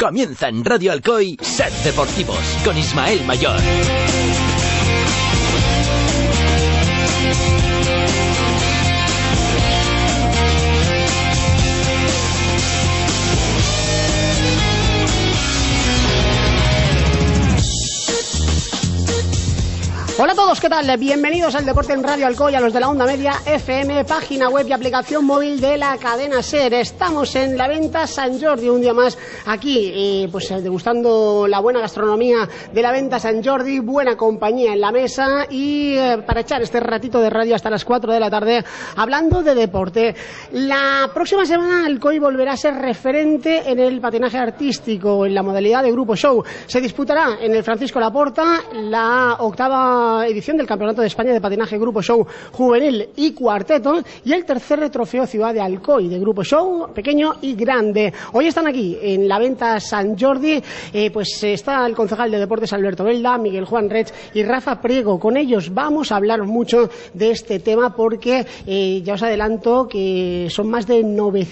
Comienza en Radio Alcoy Ser Deportivos con Ismael Mayor. Hola a todos, ¿qué tal? Bienvenidos al Deporte en Radio Alcoy, a los de la Onda Media FM, página web y aplicación móvil de la cadena SER. Estamos en la venta Sant Jordi, un día más aquí, degustando la buena gastronomía de la venta Sant Jordi, buena compañía en la mesa y para echar este ratito de radio hasta las 4 de la tarde hablando de deporte. La próxima semana Alcoy volverá a ser referente en el patinaje artístico, en la modalidad de grupo show. Se disputará en el Francisco Laporta la octava edición del Campeonato de España de Patinaje Grupo Show Juvenil y Cuarteto y el tercer trofeo Ciudad de Alcoy de Grupo Show pequeño y grande. Hoy están aquí en la venta Sant Jordi, está el concejal de Deportes Alberto Belda, Miguel Juan Rech y Rafa Priego. Con ellos vamos a hablar mucho de este tema porque ya os adelanto que son más de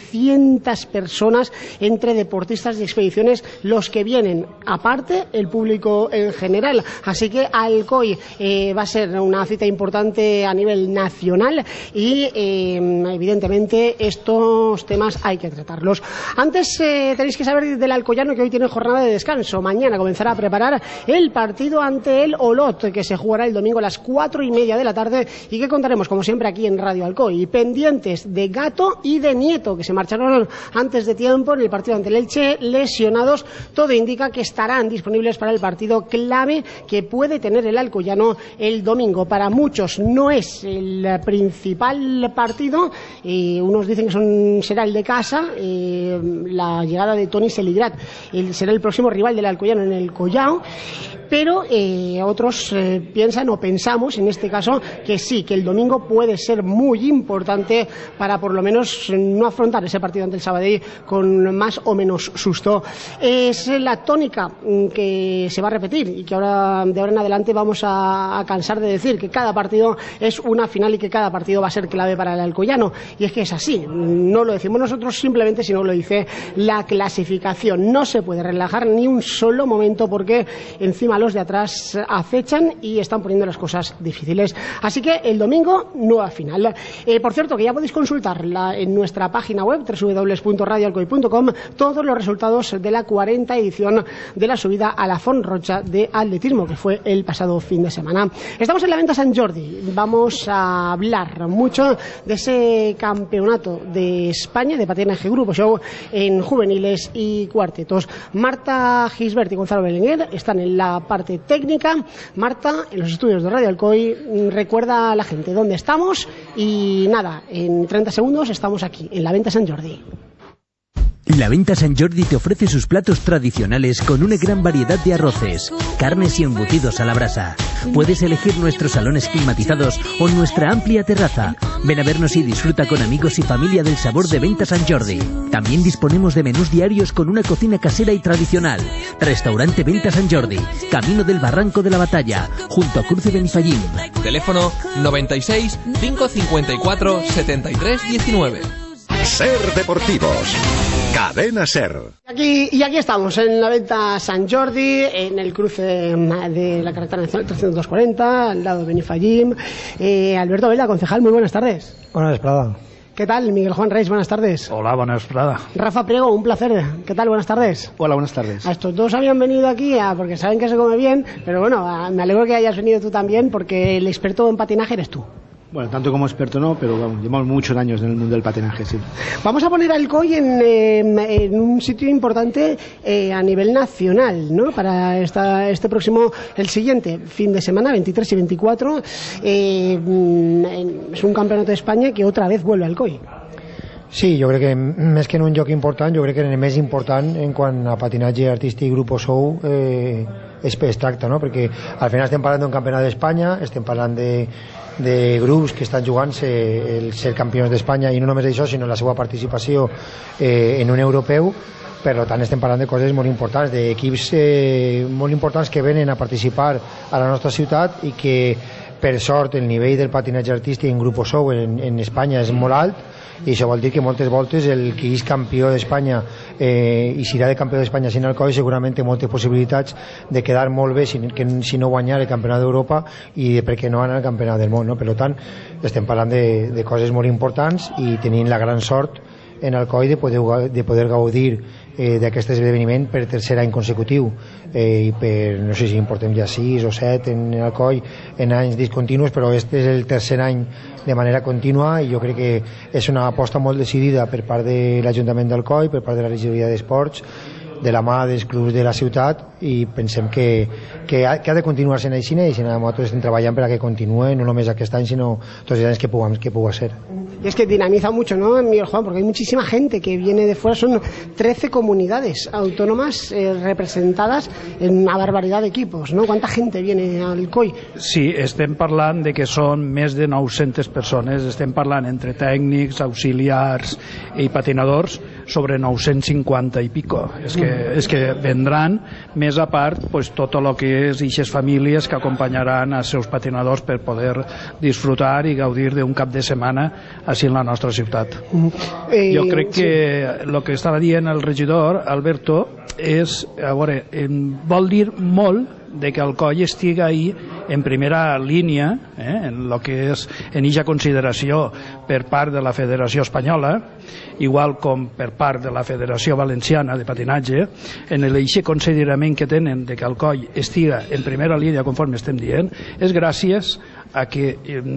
900 personas entre deportistas y expediciones los que vienen, aparte el público en general. Así que Alcoy va a ser una cita importante a nivel nacional y evidentemente estos temas hay que tratarlos. Antes tenéis que saber del alcoyano que hoy tiene jornada de descanso. Mañana comenzará a preparar el partido ante el Olot, que se jugará el domingo a las 4:30 de la tarde y que contaremos como siempre aquí en Radio Alcoy. Pendientes de Gato y de Nieto, que se marcharon antes de tiempo en el partido ante el Elche, lesionados. Todo indica que estarán disponibles para el partido clave que puede tener el alcoyano el domingo. Para muchos no es el principal partido, unos dicen que será el de casa, la llegada de Toni Seligrat será el próximo rival del alcoyano en el Collao, pero otros piensan o pensamos en este caso que sí, que el domingo puede ser muy importante para por lo menos no afrontar ese partido ante el Sabadell con más o menos susto. Es la tónica que se va a repetir y que ahora de ahora en adelante vamos a cansar de decir, que cada partido es una final y que cada partido va a ser clave para el alcoyano, y es que es así, no lo decimos nosotros simplemente, sino lo dice la clasificación. No se puede relajar ni un solo momento porque encima los de atrás acechan y están poniendo las cosas difíciles. Así que el domingo, nueva final. Por cierto, que ya podéis consultar en nuestra página web www.radioalcoy.com todos los resultados de la 40ª edición de la subida a la Font Rocha de atletismo, que fue el pasado fin de semana. Estamos en la venta Sant Jordi. Vamos a hablar mucho de ese campeonato de España de patinaje grupo show en juveniles y cuartetos. Marta Gisbert y Gonzalo Belenguer están en la parte técnica. Marta, en los estudios de Radio Alcoy, recuerda a la gente dónde estamos y nada, en 30 segundos estamos aquí en la venta Sant Jordi. La venta Sant Jordi te ofrece sus platos tradicionales con una gran variedad de arroces, carnes y embutidos a la brasa. Puedes elegir nuestros salones climatizados o nuestra amplia terraza. Ven a vernos y disfruta con amigos y familia del sabor de venta Sant Jordi. También disponemos de menús diarios con una cocina casera y tradicional. Restaurante Venta Sant Jordi, Camino del Barranco de la Batalla, junto a Cruce Benifallim. Teléfono 96 554 73 19. Ser Deportivos, Cadena SER. Y aquí estamos en la venta Sant Jordi, en el cruce de la carretera nacional 340, al lado de Benifallim. Alberto Belda, concejal, muy buenas tardes. Buenas, Prada. ¿Qué tal? Miguel Juan Reyes, buenas tardes. Hola, buenas, Prada. Rafa Priego, un placer. ¿Qué tal? Buenas tardes. Hola, buenas tardes. A estos dos habían venido aquí porque saben que se come bien, pero bueno, me alegro que hayas venido tú también porque el experto en patinaje eres tú. Bueno, tanto como experto no, pero vamos, llevamos muchos años en el mundo del patinaje, sí. Vamos a poner a Alcoy en un sitio importante a nivel nacional, ¿no? Para este próximo, el siguiente fin de semana, 23 y 24, es un campeonato de España que otra vez vuelve a Alcoy. Sí, jo crec que més que en un lloc important, jo crec que en el més important en quant a patinatge artístic i grupo show es tracta, no? Perquè al final estem parlant d'un campionat d'Espanya, estem parlant de grups que estan jugant-se el ser campions d'Espanya, i no només això, sinó la seva participació en un europeu. Per tant, estem parlant de coses molt importants, d'equips molt importants que venen a participar a la nostra ciutat i que, per sort, el nivell del patinatge artístic en grupo show en Espanya és molt alt, i això vol dir que moltes voltes el que és campió d'Espanya i serà de campió d'Espanya sin Alcoi segurament té moltes possibilitats de quedar molt bé si no guanyar el campionat d'Europa i per què no anar al campionat del món, no? Per tant estem parlant de coses molt importants i tenint la gran sort en Alcoi de poder gaudir d'aquest esdeveniment per tercer any consecutiu i per, no sé si en portem ja 6 o 7 en Alcoi en anys discontinus, però este és el tercer any de manera contínua i jo crec que és una aposta molt decidida per part de l'Ajuntament d'Alcoi, per part de la regidoria d'Esports, de la mà dels clubs de la ciutat i pensem que ha de continuar sent així i nosaltres estem treballant per a que continue no només aquest any sinó tots els anys que puga ser. Y es que dinamiza mucho, ¿no, Miguel Juan? Porque hay muchísima gente que viene de fuera, son 13 comunidades autónomas representadas en una barbaridad de equipos, ¿no? ¿Cuánta gente viene al COI? Sí, estem parlant de que són més de 900 persones, estem parlant entre tècnics, auxiliars i patinadors sobre 950 i pico. És que vendran més a part pues, tot el que és eixes famílies que acompanyaran als seus patinadors per poder disfrutar i gaudir d'un cap de setmana així en la nostra ciutat. Jo crec que el que estava dient el regidor Alberto és, a veure, vol dir molt de que Alcoi estiga ahí en primera línia en lo que és en eixa consideració per part de la Federació Espanyola, igual com per part de la Federació Valenciana de Patinatge, en l'eixe considerament que tenen de que Alcoi estiga en primera línia conforme estem dient, és gràcies a que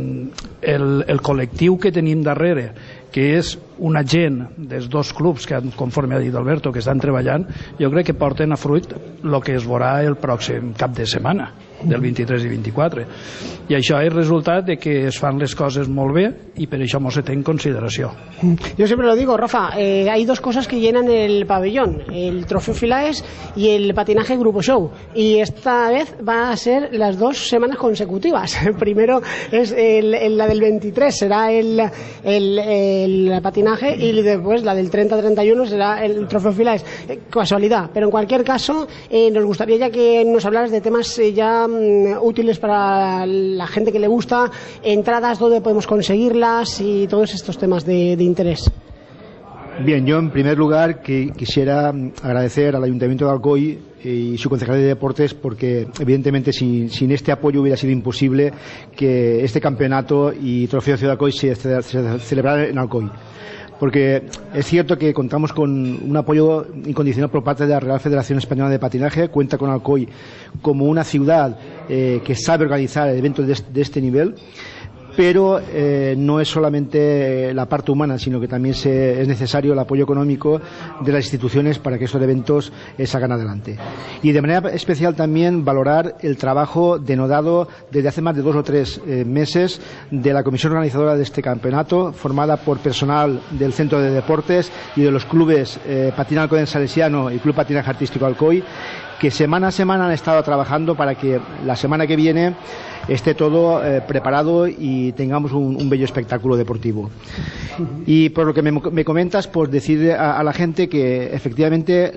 el col·lectiu que tenim darrere, que és una gent dels dos clubs que, conforme ha dit Alberto, que estan treballant, jo crec que porten a fruit el que es veurà el pròxim cap de setmana del 23 i 24 i això és resultat de que es fan les coses molt bé i per això mos se té en consideració. Yo siempre lo digo, Rafa, hay dos cosas que llenan el pabellón, el Trofeo Filaes y el patinaje Grupo Show, y esta vez va a ser las 2 semanas consecutivas. Primero es la del 23 será el patinaje y después la del 30-31 será el Trofeo Filaes. Casualidad, pero en cualquier caso nos gustaría ya que nos hablaras de temas ya útiles para la gente que le gusta, entradas, dónde podemos conseguirlas y todos estos temas de interés. Bien, yo en primer lugar quisiera agradecer al Ayuntamiento de Alcoi y su Concejalía de Deportes porque evidentemente sin este apoyo hubiera sido imposible que este campeonato y Trofeo Ciudad de Alcoi se celebrara en Alcoi. Porque es cierto que contamos con un apoyo incondicional por parte de la Real Federación Española de Patinaje, cuenta con Alcoi como una ciudad que sabe organizar eventos de este nivel, pero no es solamente la parte humana, sino que también es necesario el apoyo económico de las instituciones para que estos eventos salgan adelante. Y de manera especial también valorar el trabajo denodado desde hace más de 2 o 3 meses de la comisión organizadora de este campeonato, formada por personal del Centro de Deportes y de los clubes Patina Alcoy Salesiano y Club Patinaje Artístico Alcoy, que semana a semana han estado trabajando para que la semana que viene esté todo preparado y tengamos un bello espectáculo deportivo. Y por lo que me comentas, pues decir a la gente que efectivamente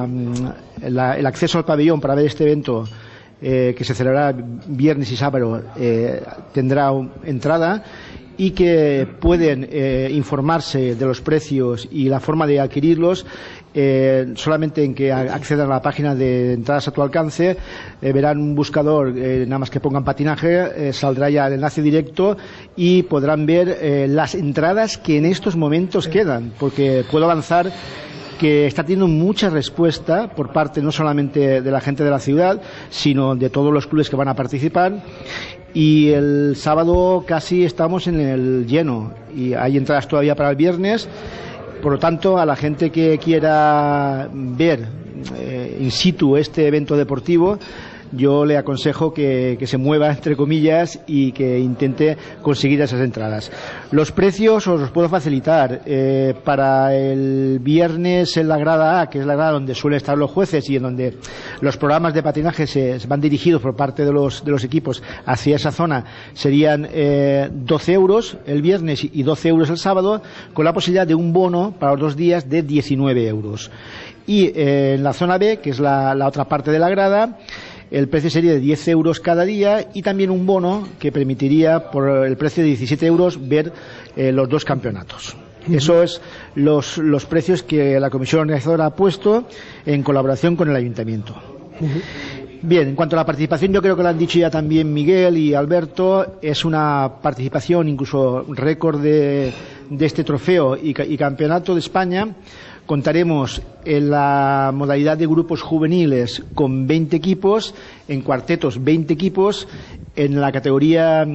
el acceso al pabellón para ver este evento que se celebrará viernes y sábado tendrá entrada y que pueden informarse de los precios y la forma de adquirirlos solamente en que accedan a la página de entradas a tu alcance, verán un buscador, nada más que pongan patinaje, saldrá ya el enlace directo y podrán ver las entradas que en estos momentos quedan, porque puedo avanzar que está teniendo mucha respuesta por parte no solamente de la gente de la ciudad, sino de todos los clubes que van a participar. Y el sábado casi estamos en el lleno y hay entradas todavía para el viernes. Por lo tanto, a la gente que quiera ver in situ este evento deportivo, yo le aconsejo que se mueva, entre comillas, y que intente conseguir esas entradas. Los precios os los puedo facilitar. Para el viernes en la grada A, que es la grada donde suelen estar los jueces y en donde los programas de patinaje se van dirigidos por parte de los equipos hacia esa zona, serían 12 euros el viernes y 12 euros el sábado, con la posibilidad de un bono para los 2 días de 19 euros. Y en la zona B, que es la otra parte de la grada, el precio sería de 10 euros cada día y también un bono que permitiría por el precio de 17 euros ver los 2 campeonatos. Eso es los precios que la comisión organizadora ha puesto en colaboración con el ayuntamiento. Bien, en cuanto a la participación, yo creo que lo han dicho ya también Miguel y Alberto, es una participación incluso récord de este trofeo y campeonato de España. Contaremos en la modalidad de grupos juveniles con 20 equipos, en cuartetos 20 equipos, en la categoría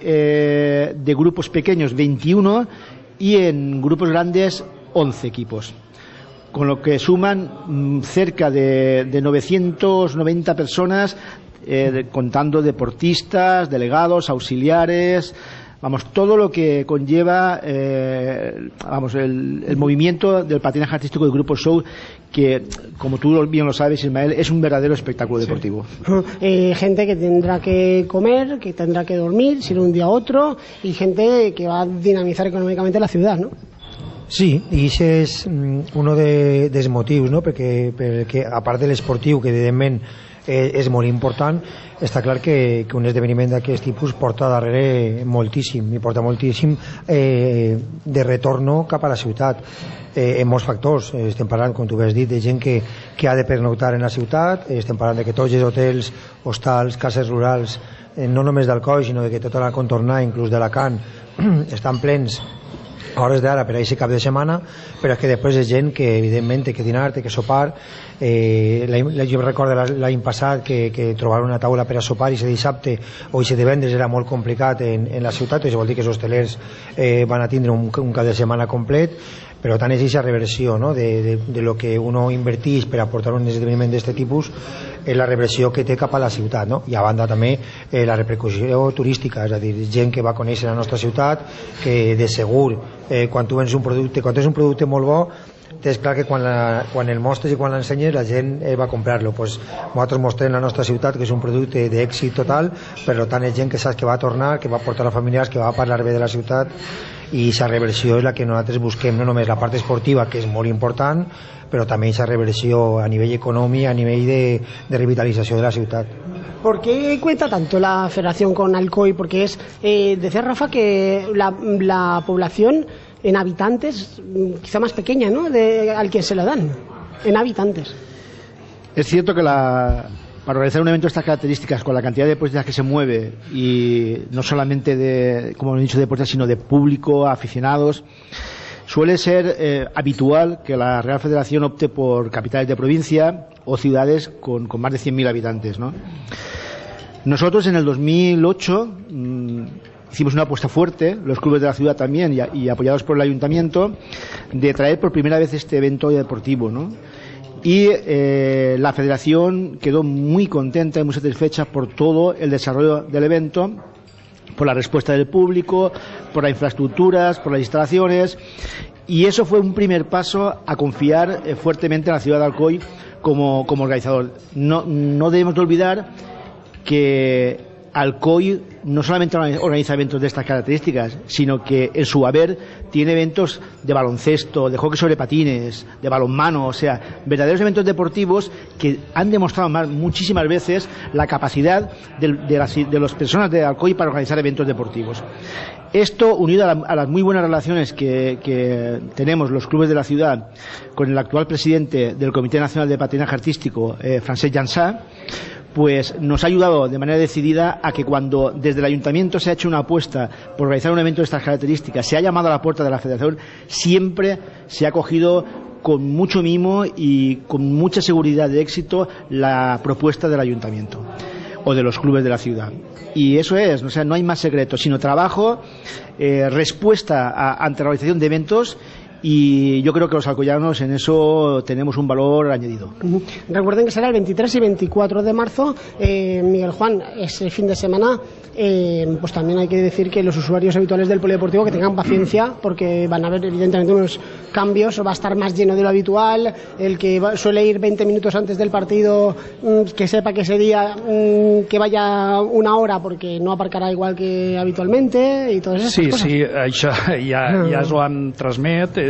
de grupos pequeños 21 y en grupos grandes 11 equipos. Con lo que suman cerca de 990 personas, contando deportistas, delegados, auxiliares, todo lo que conlleva el movimiento del patinaje artístico del Grupo Show, que, como tú bien lo sabes, Ismael, es un verdadero espectáculo deportivo. Gente que tendrá que comer, que tendrà que dormir, si no un día a otro, y gente que va a dinamizar econòmicament la ciutat, no? Sí, i això és un dels motius, no? perquè a part de l'esportiu, que evidentment és molt important, està clar que un esdeveniment d'aquest tipus porta darrere moltíssim, i porta moltíssim de retorno cap a la ciutat, en molts factors. Estem parlant, com tu has dit, de gent que ha de pernoctar en la ciutat, estem parlant de que tots els hotels, hostals, cases rurals, no només d'Alcoi, sinó de que tota la contornada, inclús d'Alacant, estan plens a hores d'ara per a aquest cap de setmana, però és que després és gent que evidentment té que dinar, té que sopar. Jo recordo l'any passat que trobar una taula per a sopar i ser dissabte o ser divendres era molt complicat en la ciutat, això vol dir que els hostelers van a tindre un cap de setmana complet, però tant és aquesta reversió, no? de lo que uno inverteix per aportar un esdeveniment d'aquest tipus, és la reversió que té cap a la ciutat, no? I a banda també la repercussió turística, és a dir, gent que va conèixer la nostra ciutat, que de segur quan tu vens un producte, quan és un producte molt bo, és clar que quan el mostres i quan l'ensenyes la gent va a comprar-lo. Pues nosaltres mostrem la nostra ciutat, que és un producte d'èxit total, per tant és gent que saps que va a tornar, que va a portar a familiars, que va a parlar bé de la ciutat, i aquesta reversió és la que nosaltres busquem, no només la part esportiva, que és molt important, però també aquesta reversió a nivell econòmic, a nivell de revitalització de la ciutat. ¿Por qué cuenta tanto la federación con Alcoi? Porque decía Rafa que la población en habitantes quizá más pequeña, ¿no? Al que se la dan, en habitantes. Es cierto que para organizar un evento de estas características, con la cantidad de deportistas que se mueve, y no solamente de, como he dicho, deportistas, sino de público, aficionados, suele ser habitual que la Real Federación opte por capitales de provincia o ciudades con más de 100.000 habitantes, ¿no? Nosotros en el 2008 hicimos una apuesta fuerte, los clubes de la ciudad también, y apoyados por el ayuntamiento, de traer por primera vez este evento deportivo, ¿no? Y la federación quedó muy contenta y muy satisfecha por todo el desarrollo del evento, por la respuesta del público, por las infraestructuras, por las instalaciones, y eso fue un primer paso a confiar fuertemente en la ciudad de Alcoi como organizador. No debemos de olvidar que Alcoi no solamente organiza eventos de estas características, sino que en su haber tiene eventos de baloncesto, de hockey sobre patines, de balonmano, o sea, verdaderos eventos deportivos que han demostrado muchísimas veces la capacidad de las personas de Alcoi para organizar eventos deportivos. Esto, unido a las muy buenas relaciones que tenemos los clubes de la ciudad con el actual presidente del Comité Nacional de Patinaje Artístico, Francesc Jansà, pues nos ha ayudado de manera decidida a que cuando desde el ayuntamiento se ha hecho una apuesta por realizar un evento de estas características, se ha llamado a la puerta de la federación, siempre se ha acogido con mucho mimo y con mucha seguridad de éxito la propuesta del ayuntamiento o de los clubes de la ciudad. Y eso es, o sea, no hay más secreto, sino trabajo, respuesta ante la realización de eventos. Y yo creo que los alcoyanos en eso tenemos un valor añadido. Recuerden que será el 23 y 24 de marzo. Miguel Juan, ese fin de semana, pues también hay que decir que los usuarios habituales del polideportivo que tengan paciencia, porque van a haber evidentemente unos cambios, va a estar más lleno de lo habitual. El que suele ir 20 minutos antes del partido, que sepa que ese día que vaya una hora, porque no aparcarà igual que habitualmente, y todas esas cosas. Sí, això ja s'ho han transmet.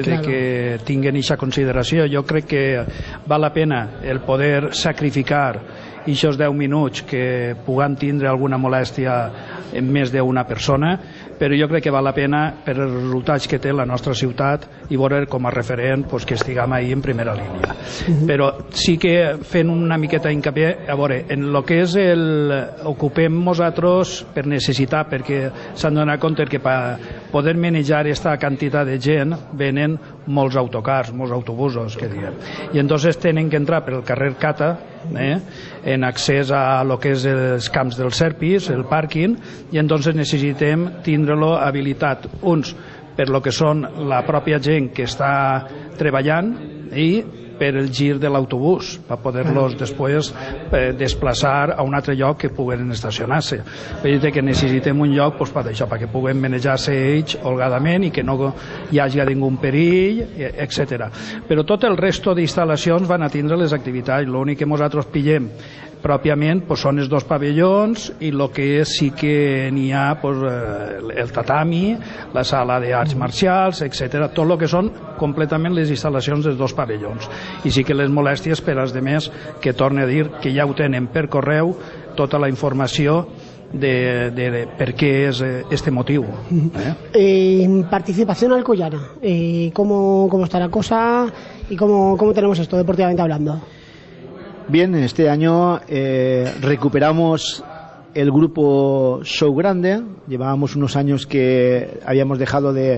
de que tinguin aquesta consideració. Jo crec que val la pena el poder sacrificar aquests 10 minuts que puguen tindre alguna molèstia en més d'una persona, però jo crec que val la pena per els resultats que té la nostra ciutat i veure com a referent pues, que estiguem ahí en primera línia. Però sí que fent una miqueta hincapié, a veure, en el que és ocupem nosaltres per necessitar, perquè s'han donat compte que per poder manejar aquesta quantitat de gent venen molts autocars, molts autobusos, que diem. I entonces tenen que entrar per el carrer Cata, en accés a lo que és els camps dels Serpis, el pàrquing, i entonces necessitem tindre-lo habilitat, uns per lo que són la pròpia gent que està treballant i per el gir de l'autobús, per poder-los després desplaçar a un altre lloc que puguen estacionar-se. Vull dir que necessitem un lloc pues, per això, perquè puguen manejar-se ells holgadament i que no hi hagi ningú perill, etc. Però tot el resto d'instal·lacions van a tindre les activitats. L'únic que nosaltres pillem pròpiament pues, són els 2 pavellons i el que sí que n'hi ha pues, el tatami, la sala d'arts marcials, etc. Tot el que són completament les instal·lacions dels 2 pavellons. I sí que les molèsties per als demés, que torne a dir que ja ho tenen per correu tota la informació de per què és este motiu. Participación alcoyana, ¿cómo está la cosa y cómo tenemos esto deportivamente hablando? Bien, este año recuperamos el grupo Show Grande. Llevábamos unos años que habíamos dejado de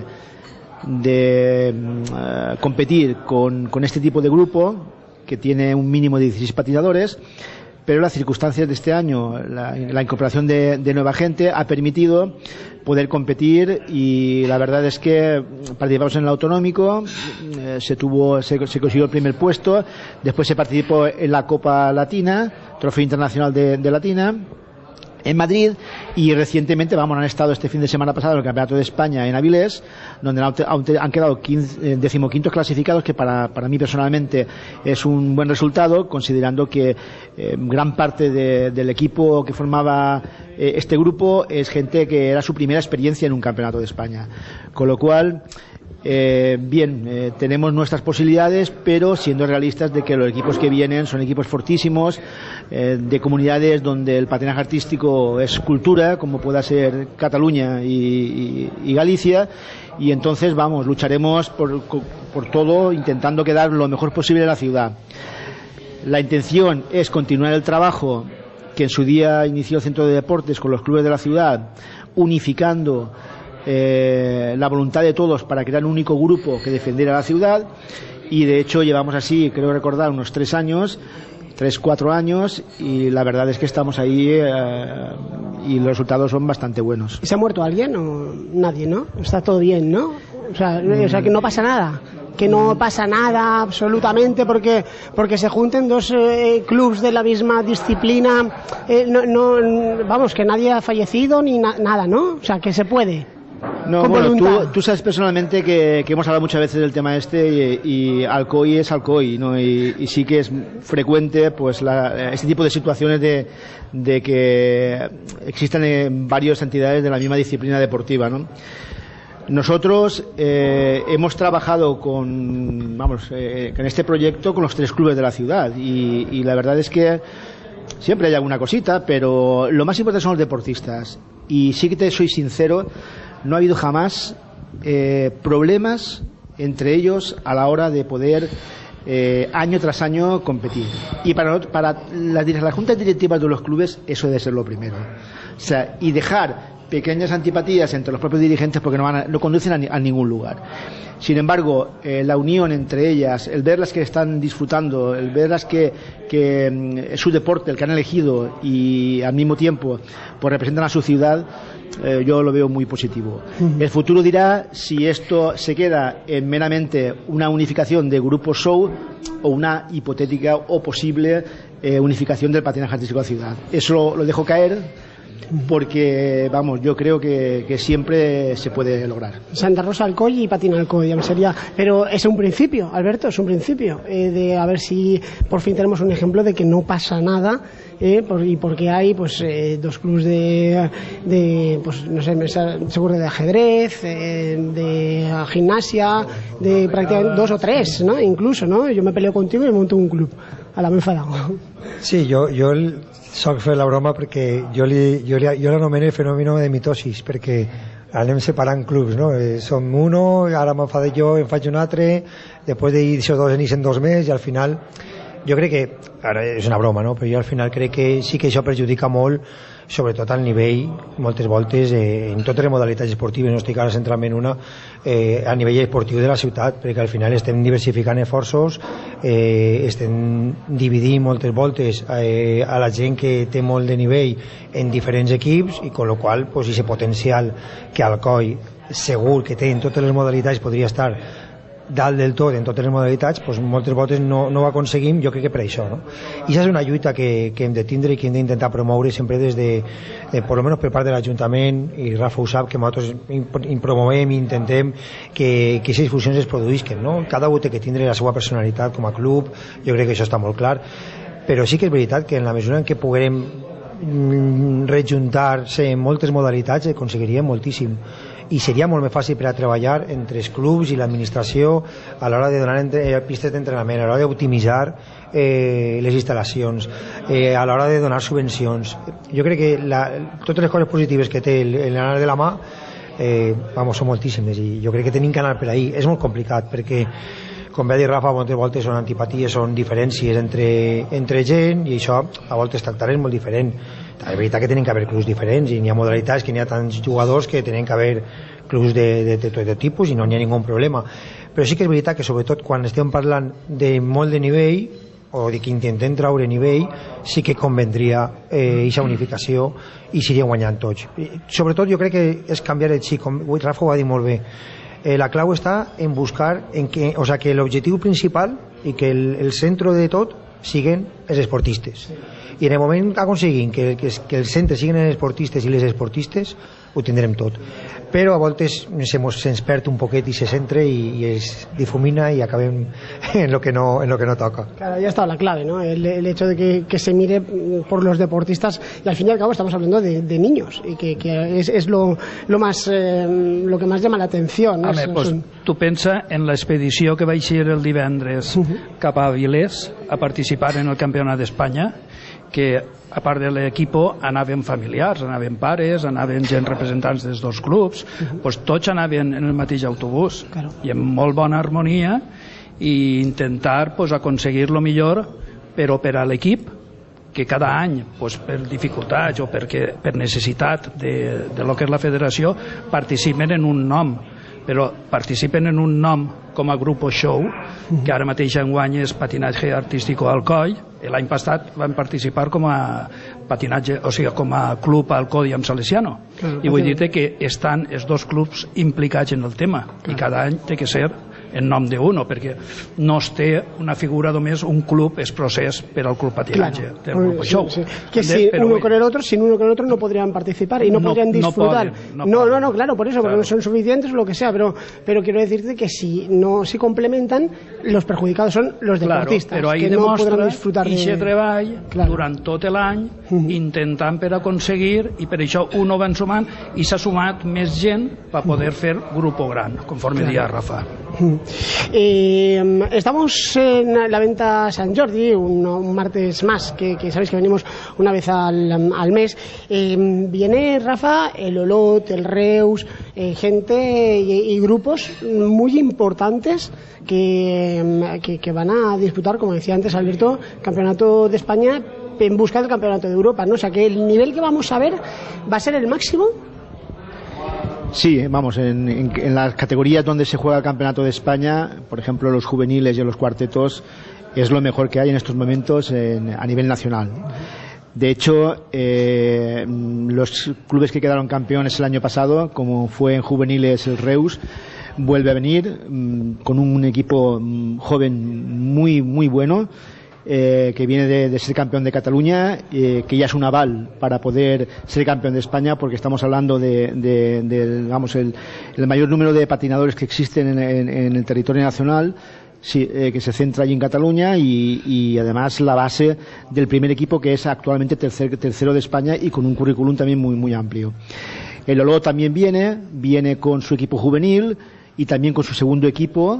competir con este tipo de grupo, que tiene un mínimo de 16 patinadores, pero las circunstancias de este año, la incorporación de nueva gente ha permitido poder competir, y la verdad es que participamos en el autonómico, se consiguió el primer puesto, después se participó en la Copa Latina, Trofeo Internacional de Latina, en Madrid, y recientemente han estado este fin de semana pasado en el Campeonato de España en Avilés, donde han quedado 15º clasificados, que para mí personalmente es un buen resultado, considerando que gran parte del equipo que formaba este grupo es gente que era su primera experiencia en un Campeonato de España, con lo cual tenemos nuestras posibilidades, pero siendo realistas de que los equipos que vienen son equipos fortísimos, de comunidades donde el patinaje artístico es cultura, como pueda ser Cataluña y Galicia, y entonces lucharemos por todo, intentando quedar lo mejor posible en la ciudad. La intención es continuar el trabajo que en su día inició el Centro de Deportes con los clubes de la ciudad, unificando la voluntad de todos para crear un único grupo que defendiera la ciudad, y de hecho llevamos así, creo recordar, unos 3-4 años, y la verdad es que estamos ahí y los resultados son bastante buenos. ¿Se ha muerto alguien o nadie, no? Está todo bien, ¿no? O sea que no pasa nada. Que no pasa nada absolutamente porque se junten 2 clubs de la misma disciplina, vamos, que nadie ha fallecido ni nada, ¿no? O sea, que se puede. No, bueno, tú sabes personalmente que hemos hablado muchas veces del tema este, y Alcoy es Alcoy, ¿no? Y sí que es frecuente pues este tipo de situaciones de que existan varias entidades de la misma disciplina deportiva, ¿no? Nosotros hemos trabajado con este proyecto con los 3 clubes de la ciudad, y la verdad es que siempre hay alguna cosita, pero lo más importante son los deportistas, y sí que te soy sincero, no ha habido jamás problemas entre ellos a la hora de poder año tras año competir, y para las juntas directivas de los clubes eso debe ser lo primero, o sea, y dejar pequeñas antipatías entre los propios dirigentes, porque no conducen a ningún lugar. Sin embargo, la unión entre ellas, el verlas que están disfrutando, el verlas que es su deporte el que han elegido, y al mismo tiempo pues representan a su ciudad, yo lo veo muy positivo. El futuro dirá si esto se queda en meramente una unificación de Grupo Show o una hipotética o posible unificación del patinaje artístico de la ciudad. Eso lo dejo caer, porque yo creo que siempre se puede lograr. Santa Rosa Alcoy y Patina Alcoy sería, pero es un principio, Alberto, es un principio de a ver si por fin tenemos un ejemplo de que no pasa nada y porque hay pues dos clubes de pues no sé, seguro de ajedrez, de gimnasia, de prácticamente 2 o 3, ¿no? Incluso, ¿no? Yo me peleo contigo y monto un club. A la m'enfadado. Sí, jo soc fer la broma perquè jo l'anomeno el fenomen de mitosis, perquè anem separant clubs, no? Som uno, ara m'enfado jo, en faig un altre, després d'això 2 en ixen 2 més, i al final jo crec que, ara és una broma, no? Però jo al final crec que sí que això perjudica molt, sobretot al nivell, moltes voltes, en totes les modalitats esportives, no estic ara centrant en una, a nivell esportiu de la ciutat, perquè al final estem diversificant esforços, estem dividint moltes voltes a la gent que té molt de nivell en diferents equips, i con lo qual, pues, ese potencial que Alcoi segur que té en totes les modalitats podria estar dalt del tot en totes les modalitats, doncs moltes voltes no ho aconseguim, jo crec que per això, no? I això és una lluita que hem de tindre i que hem d'intentar promoure sempre des de, per almenys per part de l'Ajuntament, i Rafa ho sap, que nosaltres promovem i intentem que aquestes fusions es produïsquen, no? Cada un té que tindre la seva personalitat com a club, jo crec que això està molt clar, però sí que és veritat que en la mesura en què puguem rejuntar-se en moltes modalitats aconseguiríem moltíssim, i seria molt més fàcil per a treballar entre els clubs i l'administració a l'hora de donar pistes d'entrenament, a l'hora d'optimitzar les instal·lacions, a l'hora de donar subvencions. Jo crec que totes les coses positives que té l'anar de la mà són moltíssimes, i jo crec que tenim que anar per ahí. És molt complicat perquè, com va dir Rafa, moltes voltes són antipaties, són diferències entre gent, i això a voltes tractar és molt diferent. És veritat que tenen que haver clubs diferents, i n'hi ha modalitats que n'hi ha tants jugadors que tenen que haver clubs de tot tipus, i no n'hi ha ningun problema. Però sí que és veritat que, sobretot quan estem parlant de molt de nivell, o de que intentem traure nivell, sí que convendria aquesta unificació, i seria guanyant tots. Sobretot jo crec que és canviar el xip, com Rafa ho va dir molt bé. La clau està en buscar que l'objectiu principal i que el centre de tot siguin els esportistes, i en el moment que aconseguim que els centres siguin els esportistes i les esportistes, ho tindrem tot. Però a voltes se'ns perd un poquet i se centra y es difumina y acabem en lo que no toca. Claro, ya está la clave, ¿no? El hecho de que se mire por los deportistas, y al fin y al cabo estamos hablando de niños, y que es lo que más llama la atención, ¿no? Pues, tu pensa en l'expedició que vaig ir el divendres cap a Avilés a participar en el Campionat d'Espanya, que a part de l'equip anaven familiars, anaven pares, anaven gent representants dels dos clubs, pues tots anaven en el mateix autobús, i amb molt bona harmonia, i intentar pues, aconseguir lo millor, però per a l'equip, que cada any, pues, per dificultats o per necessitat de lo que és la federació, participen en un nom, però participen en un nom com a grup o show, que ara mateix enguany és patinatge artístico Alcoi. L'any passat van participar com a patinatge, o sigui, com a club Alcoi amb Salesiano. I vull dir que estan els dos clubs implicats en el tema, i cada any té que ser en nom d'uno, perquè no es té una figura només, un club es procés per al club patinatge del grup show. Que si uno con el otro, sin uno con el otro no podrían participar y no podrían disfrutar. No, claro, por eso, porque no son suficientes o lo que sea, pero quiero decirte que si no se complementan, los perjudicados son los deportistas, però ahí que no podran disfrutar de treball durant tot l'any, intentant per aconseguir, i per això uno va sumant, i s'ha sumat més gent per poder fer grup gran, conforme dia Rafa. Estamos en la venta San Jordi, un martes más, que sabéis que venimos una vez al mes. Viene Rafa, el Olot, el Reus, gente y grupos muy importantes que van a disputar, como decía antes Alberto, Campeonato de España en busca del Campeonato de Europa, ¿no? O sea que el nivel que vamos a ver va a ser el máximo. Sí, vamos, en las categorías donde se juega el Campeonato de España, por ejemplo los juveniles y los cuartetos, es lo mejor que hay en estos momentos a nivel nacional. De hecho, los clubes que quedaron campeones el año pasado, como fue en juveniles el Reus, vuelve a venir con un equipo joven muy muy bueno, que viene de ser campeón de Cataluña, que ya es un aval para poder ser campeón de España, porque estamos hablando de el mayor número de patinadores que existen en el territorio nacional. Sí, que se centra allí en Cataluña y además la base del primer equipo, que es actualmente tercero de España y con un currículum también muy amplio. El Olot también viene con su equipo juvenil y también con su segundo equipo.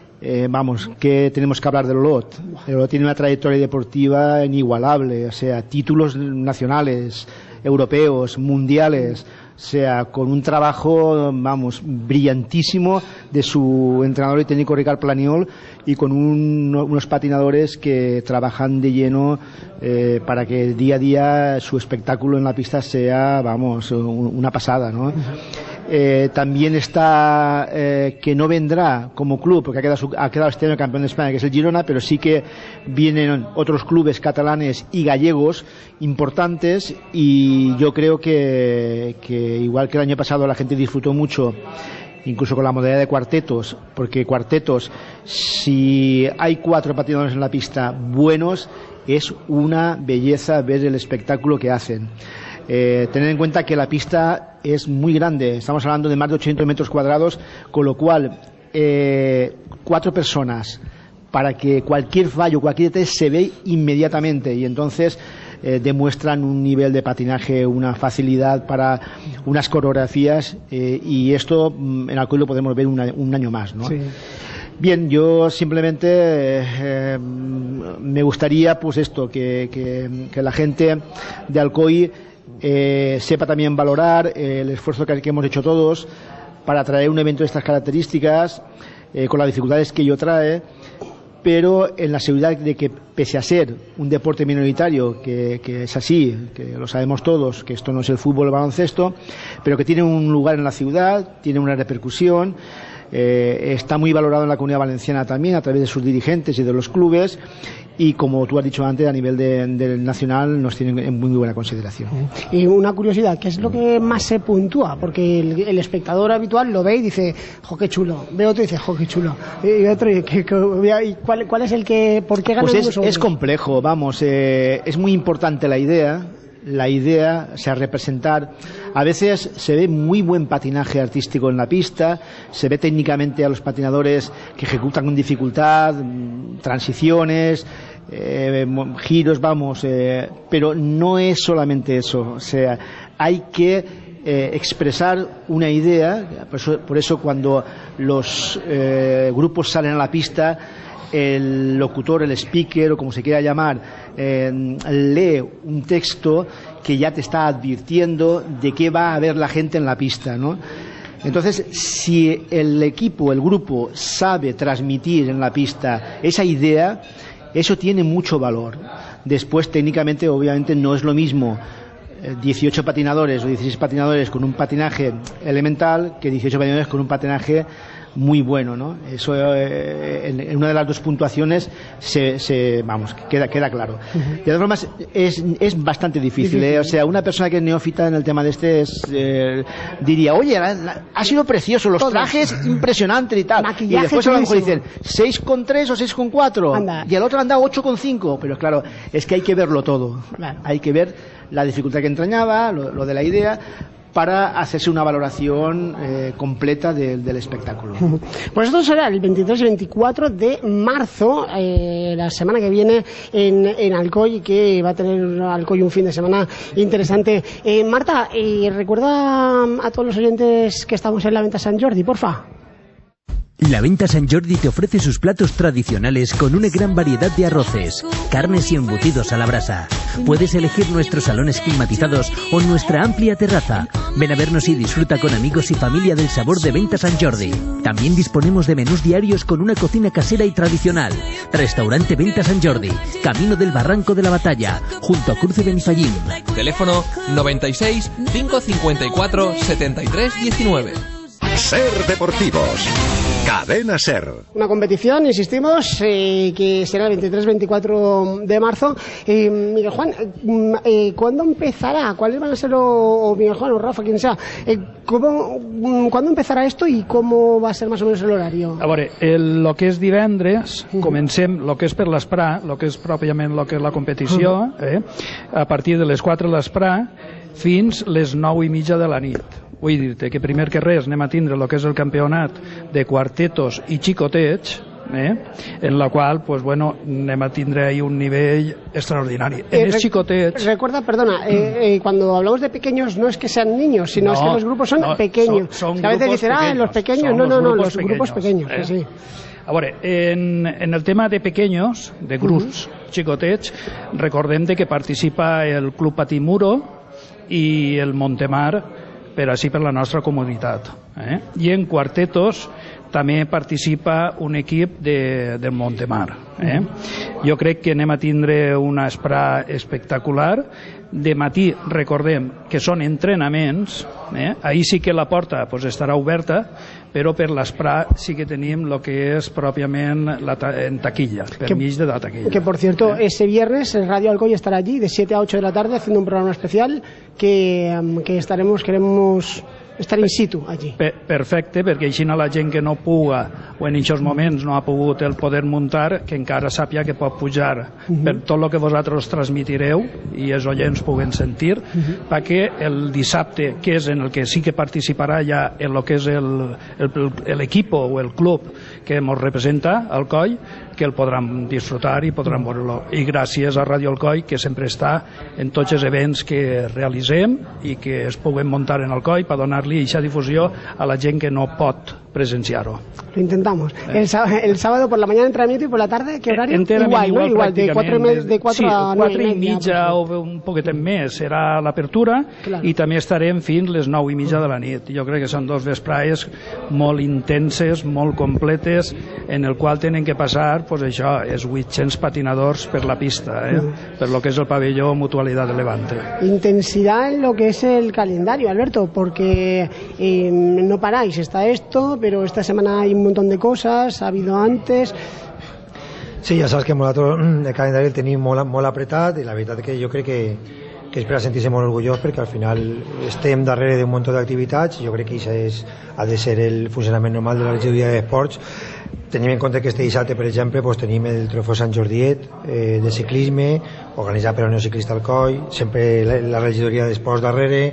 Que tenemos que hablar del Olot. El Olot tiene una trayectoria deportiva inigualable, o sea, títulos nacionales, europeos, mundiales, o sea, con un trabajo, brillantísimo de su entrenador y técnico Ricard Planiol y con unos patinadores que trabajan de lleno para que día a día su espectáculo en la pista sea, una pasada, ¿no? También está que no vendrá como club porque ha quedado este año campeón de España, que es el Girona, pero sí que vienen otros clubes catalanes y gallegos importantes, y yo creo que igual que el año pasado la gente disfrutó mucho incluso con la modalidad de cuartetos, porque cuartetos, si hay 4 patinadores en la pista buenos, es una belleza ver el espectáculo que hacen. Tener en cuenta que la pista es muy grande, estamos hablando de más de 800 metros cuadrados, con lo cual 4 personas para que cualquier fallo, cualquier detalle se ve inmediatamente, y entonces demuestran un nivel de patinaje, una facilidad para unas coreografías, y esto en Alcoy lo podemos ver un año más, ¿no? Sí. Bien, yo simplemente me gustaría pues esto, que la gente de Alcoy sepa también valorar el esfuerzo que hemos hecho todos para traer un evento de estas características, con las dificultades que ello trae, pero en la seguridad de que, pese a ser un deporte minoritario, que es así, que lo sabemos todos, que esto no es el fútbol o el baloncesto, pero que tiene un lugar en la ciudad, tiene una repercusión, está muy valorado en la Comunidad Valenciana también a través de sus dirigentes y de los clubes, y como tú has dicho antes, a nivel del nacional nos tienen en muy buena consideración. Y una curiosidad, ¿qué es lo que más se puntúa? Porque el espectador habitual lo ve y dice, jo, qué chulo, ve otro y dice, jo, qué chulo, y otro y ¿cuál es el que, por qué ganan pues es complejo, es muy importante la idea, o sea, representar. A veces se ve muy buen patinaje artístico en la pista, se ve técnicamente a los patinadores que ejecutan con dificultad, transiciones, giros, pero no es solamente eso, o sea, hay que expresar una idea. Por eso cuando los grupos salen a la pista, el locutor, el speaker o como se quiera llamar, lee un texto que ya te está advirtiendo de qué va a ver la gente en la pista, ¿no? Entonces, si el equipo, el grupo sabe transmitir en la pista esa idea, eso tiene mucho valor. Después, técnicamente, obviamente no es lo mismo 18 patinadores o 16 patinadores con un patinaje elemental que 18 patinadores con un patinaje muy bueno, ¿no? Eso en una de las dos puntuaciones queda claro. De todas formas es bastante difícil, O sea, una persona que es neófita en el tema de diría, oye, ha sido precioso, los trajes impresionantes y tal. Maquillaje, y después a lo mejor dicen 6,3 o 6,4 y el otro anda 8,5, pero claro, es que hay que verlo todo. Claro. Hay que ver la dificultad que entrañaba, lo de la idea, para hacerse una valoración completa del espectáculo. Pues esto será el 23 y 24 de marzo, la semana que viene en Alcoy, que va a tener Alcoy un fin de semana interesante. Marta, recuerda a todos los oyentes que estamos en la venta Sant Jordi, porfa. La venta Sant Jordi te ofrece sus platos tradicionales con una gran variedad de arroces, carnes y embutidos a la brasa. Puedes elegir nuestros salones climatizados o nuestra amplia terraza. Ven a vernos y disfruta con amigos y familia del sabor de venta Sant Jordi. También disponemos de menús diarios con una cocina casera y tradicional. Restaurante Venta Sant Jordi, Camino del Barranco de la Batalla, junto a Cruce Benifallim. Teléfono 96 554 73 19. Ser Deportivos. Cadena Ser. Una competición, insistimos, que será el 23-24 de marzo. Miguel Juan, ¿cuándo empezará? ¿Cuáles van a ser, o Miguel Juan o Rafa, quien sea, ¿cuándo empezará esto y cómo va a ser más o menos el horario? A veure, el que és divendres, comencem el que és per l'esprà, el que és pròpiament el que és la competició, a partir de les 4 de l'esprà fins les 9:30 de la nit. Vull dir-te que primer que res anem a tindre el que és el campionat de quartetos i xicotets, en la qual pues, bueno, anem a tindre ahí un nivell extraordinari. En els xicotets... Recuerda, perdona, cuando hablamos de pequeños no es que sean niños, sino es que los grupos son pequeños. Son a veces dicen, los pequeños, no, los grupos pequeños. Sí. A veure, en el tema de pequeños, de grups xicotets, recordem que participa el Club Patimuro i el Montemar, per així per la nostra comunitat. I en quartetos també participa un equip del Montemar. Jo crec que anem a tindre una espra espectacular. De matí recordem que són entrenaments, ahir sí que la porta pues, estarà oberta, però per l'espra sí que tenim el que és pròpiament en taquilla, permís de la taquilla. Que por cierto, ese viernes el Radio Alcoy estará allí de 7 a 8 de la tarde haciendo un programa especial que queremos estar in situ allí. Perfecte, perquè així la gent que no puga o en aquests moments no ha pogut el poder muntar, que encara sàpia que pot pujar per tot el que vosaltres transmitireu i els oients puguen sentir, perquè el dissabte, que és en el que sí que participarà ja en el que és l'equip o el club que ens representa, Alcoi, que el podran disfrutar i podran veure-lo. I gràcies a Ràdio Alcoi, que sempre està en tots els events que realitzem i que es puguen muntar en Alcoi per donar-li aquesta difusió a la gent que no pot presenciar-ho. Lo intentamos. El sábado por la mañana entrenamiento y por la tarde, ¿qué horario? Igual, de 4 a 9 i mitja o un poquetet més serà l'apertura, i també estarem fins les 9:30 de la nit. Jo crec que són dos vesprades molt intenses, molt completes, en el qual tenen que passar pues això, és 800 patinadors per la pista, per lo que es el pabelló Mutualidad de Levante. Intensidad en lo que es el calendario, Alberto, porque no paráis, está esto, pero esta semana hay un montón de cosas, ha habido antes. Sí, ja saps que nosaltres el calendari el tenim molt apretat, i la veritat que jo crec que és per a sentir-se molt orgullós, perquè al final estem darrere d'un munt d'activitats. Jo crec que això ha de ser el funcionament normal de la regidoria d'esports. Tenim en compte que este dissabte, per exemple, pues, tenim el trofeu Sant Jordiet de ciclisme, organitzat per la Unió Ciclista Alcoi, sempre la regidoria d'esports darrere.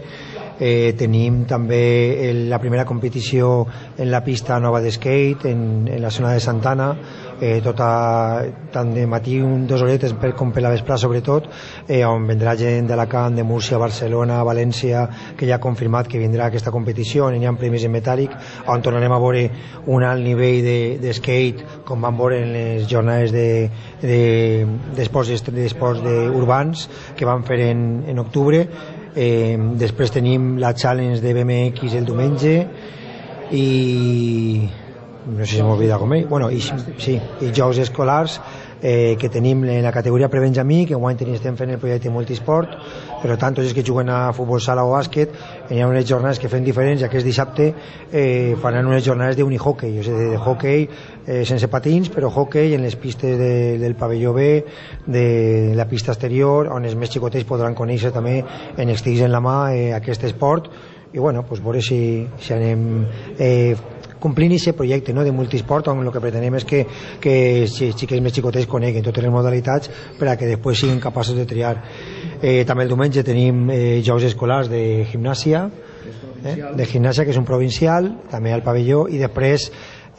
Tenim també la primera competició en la pista nova de skate en la zona de Santana, tant de matí 2 horetes com per la vesprà sobretot, on vendrà gent d'Alacant, de Múrcia, Barcelona, València, que ja ha confirmat que vindrà aquesta competició, on hi ha premis en metàl·lic, on tornarem a veure un alt nivell de skate com vam veure en les jornades d'esports urbans que vam fer en octubre. Després tenim la challenge de BMX el diumenge i no sé si m'ho oblida com ell, i jocs escolars que tenim en la categoria prebenjamí, que enguany estem fent el projecte multisport, per tant tots els que juguen a futbol sala o bàsquet hi ha unes jornades que fem diferents, i aquest dissabte faran unes jornades d'unihockey, o sigui, de hockey sense patins, però hockey en les pistes del pavelló B, de la pista exterior, on els més xicotets podran conèixer també en estills en la mà aquest esport, i bueno, pues veure si anem complint aquest projecte, no, de multisport, on el que pretenem és que els més xicotets coneguen totes les modalitats per a que després siguin capaços de triar. També el diumenge tenim jocs escolars de gimnàsia, que és un provincial, també al pavelló, i després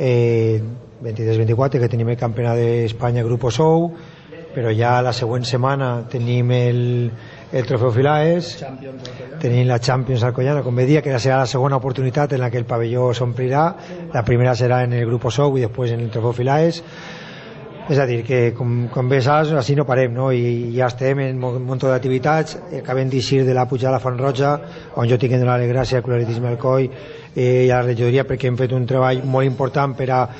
23-24 que tenim el campionat d'Espanya Grupo Sou, però ja la següent setmana tenim el trofeu Filaes, tenim la Champions Alcoyana, com bé dia, que serà la segona oportunitat en la que el pavelló s'omplirà. La primera serà en el Grupo Sou i després en el trofeu Filaes. És a dir, que com bé saps, així no parem, no? I ja estem en un munt d'activitats. Acabem d'eixir de la pujada a la Font Roja, on jo tinc de donar les gràcies al Club Atletisme Alcoi i a la regidoria, perquè hem fet un treball molt important per a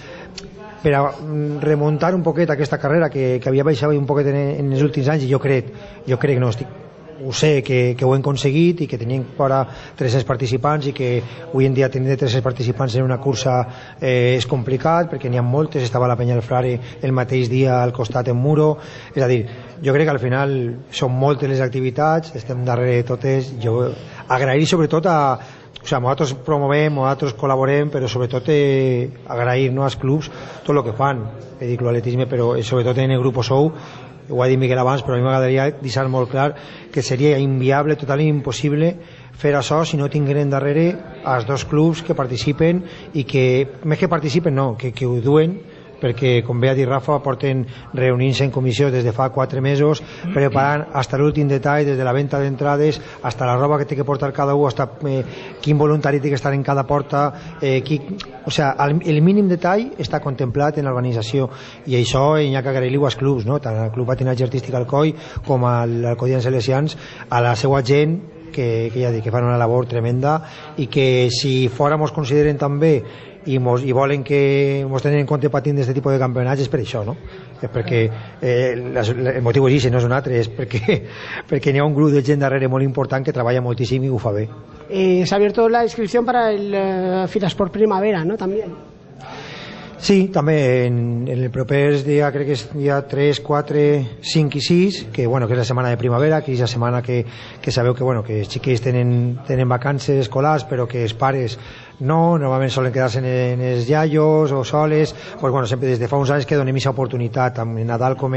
remuntar un poquet aquesta carrera que havia baixat un poquet en els últims anys, i jo crec que no estic, ho sé, que ho hem aconseguit, i que tenim fora 300 participants, i que avui en dia tenir 300 participants en una cursa és complicat, perquè n'hi ha moltes. Estava la Penya del Frare el mateix dia al costat en Muro. És a dir, jo crec que al final són moltes les activitats, estem darrere de totes. Jo agrair sobretot nosaltres promovem, nosaltres col·laborem, però sobretot agrair als clubs tot el que fan. He dit l'atletisme, però sobretot en el Grupo Sou, ho ha dit Miquel abans, però a mi m'agradaria deixar molt clar que seria inviable, totalment impossible fer això si no tingueren darrere els dos clubs que participen, i que, més que participen, no, que ho duen perquè, com bé ha dit Rafa, porten reunint-se en comissió des de fa 4 mesos, preparant hasta l'últim detall, des de la venda d'entrades, hasta la roba que té que portar cada un, hasta quin voluntari té que estar en cada porta, o sea, el mínim detall està contemplat en l'organització, i això hi ha que agrair-li als clubs, no? Tant al Club Patinatge Artístic Alcoi com al Alcoians Salesians, a la seva gent, que ja dic, que fan una labor tremenda, i que si fora mos consideren també i volen que mos tenen en compte patint d'aquest tipus de campionats, és per això, no? És perquè el motiu és no és un altre, és perquè n'hi ha un grup de gent darrere molt important que treballa moltíssim i ho fa bé. Se ha abierto la inscripción para el Filasport Primavera, ¿no? También. Sí, també en el propers dia, crec que és dia 3, 4, 5 i 6, que, bueno, que és la setmana de primavera, que és la setmana que sabeu que, bueno, que els xiquets tenen vacances escolars, però que els pares no, normalment solen quedar-se en els iaios o soles, pues, bueno, sempre des de fa uns anys que donem aquesta oportunitat, tant en Nadal com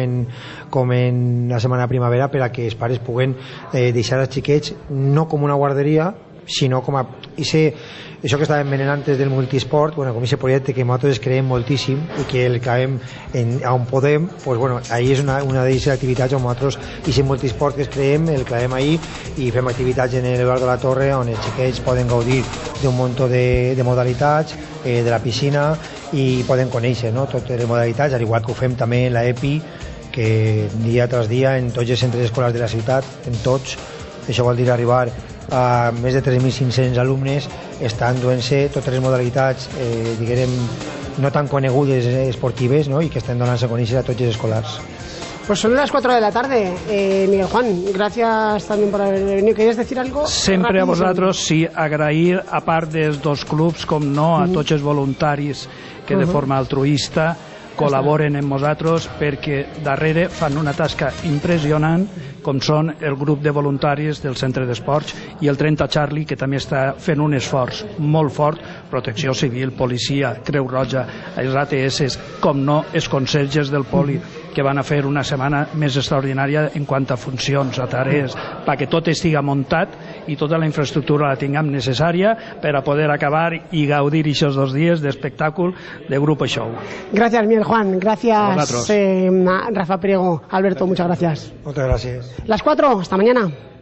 en la setmana de primavera, per a que els pares puguen deixar els xiquets no com una guarderia, sinó com a això que estàvem venent antes del multisport, bueno, com aquest projecte que nosaltres creiem moltíssim i que el acabem on podem, pues, bueno, ahí és una d'aquestes activitats on nosaltres aquest multisport que es creem, el clavem ahí i fem activitats en l'Eduardo de la Torre on els xiquets poden gaudir d'un munt de modalitats, de la piscina, i poden conèixer, no?, totes les modalitats, al igual que ho fem també en la EPI, que dia tras dia en tots els centres escolars de la ciutat, en tots, això vol dir arribar a més de 3.500 alumnes, estan duent-se totes les modalitats, diguem, no tan conegudes esportives, ¿no?, y que estén donant-se a conèixer a tots els escolars. Pues son las 4 de la tarde. Miguel Juan, gracias también por haber venido. ¿Querías decir algo? Sempre a vosaltres, sí, agrair, a part dels dos clubs, com no, a tots els voluntaris que de forma altruista col·laboren amb nosaltres, perquè darrere fan una tasca impressionant, com són el grup de voluntaris del centre d'esports i el 30 Charlie, que també està fent un esforç molt fort, Protecció Civil, Policia, Creu Roja, els ATS, com no, els consells del Poli, que van a fer una setmana més extraordinària en quant a funcions, a tarees, perquè tot estigui muntat i tota la infraestructura la tinguem necessària per a poder acabar i gaudir aquests 2 dies d'espectacle de Grupo Show. Gracias, Miguel Juan. Gracias, Rafa Priego. Alberto, muchas gracias. Muchas gracias. Las 4, hasta mañana.